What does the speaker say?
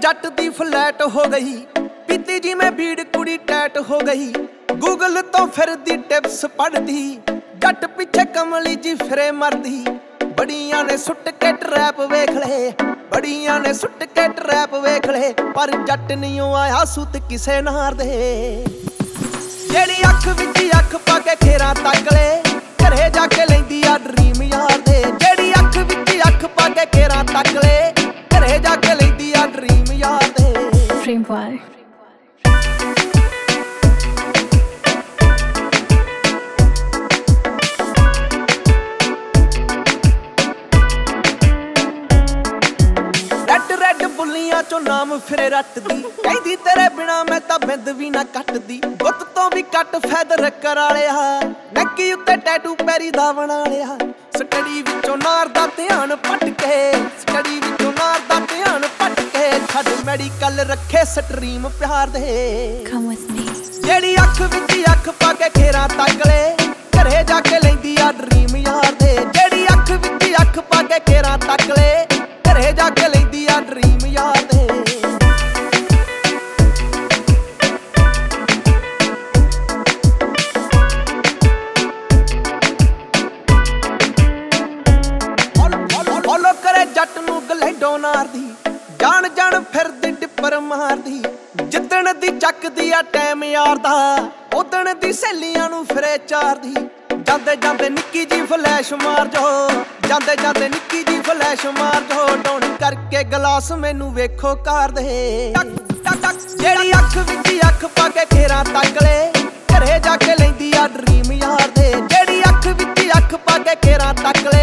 जट दी flat हो गई, पीती जी में भीड़ कुड़ी टैट हो गई। गूगल तो फिर दी टिप्स पढ़दी, जट पिछे कमली जी फिरे मरदी। बड़ियां ने सुट के ट्रैप वेख ले, बड़ियां ने सुट के ट्रैप वेख ले, पर जट नहीं आया सुत किसे नार दे। जेड़ी अख विच अख पा के खेरा तक ले, घरे जाके लैंदी आ ड्रीम यार दे। जेड़ी अख विच अख पा के खेरा तक ले, घरे जाके लैंदी आ ड्रीम यार दे। Dream boy. रेड बुलियां चो नाम फिरे रटदी, कहदी तेरे बिना मैं तां बिंद भी ना कटदी। गुत तो भी कट फैदर करालिया, नक्की उत्ते टैटू पैरी दा बना लिया। स्टडी विचों नार दा ध्यान पटके, स्टडी विचों नार दा ध्यान पटके, छड्ड मैडिकल रखे स्ट्रीम प्यार दे। Come with me. जेड़ी अख विच अख पा के खेरा तक ले, घरे जाके लैंदी आ ड्रीम यार दे। जेड़ी अख विच अख पा के खेरा तक ले, घरे जाके लैंदी आ ड्रीम यार दे। फॉलो करे जट नू गलैंडो नार दी, जान जान फिरदी डिप्पर मारदी। जिद्दण दी चकदी आ टैम यार दा, उदण दी सहेलियां नू फिरे चारदी। जांदे जांदे निक्की जी फ्लैश मार जो, जांदे जांदे निक्की जी फ्लैश मार जो। डौन करके गलास मैनू वेखो कार दे। जेड़ी अख विच अख पा के खेरा तक ले, घरे जाके लैंदी आ ड्रीम यार दे। जेड़ी अख विच अख पा के खेरा तक ले,